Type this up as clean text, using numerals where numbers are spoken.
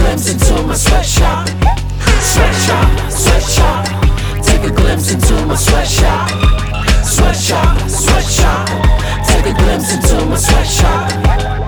glimpse into my sweatshop. Sweatshop, sweatshop. Take a glimpse into my sweatshop. Sweatshop, sweatshop. Take a glimpse into my sweatshop.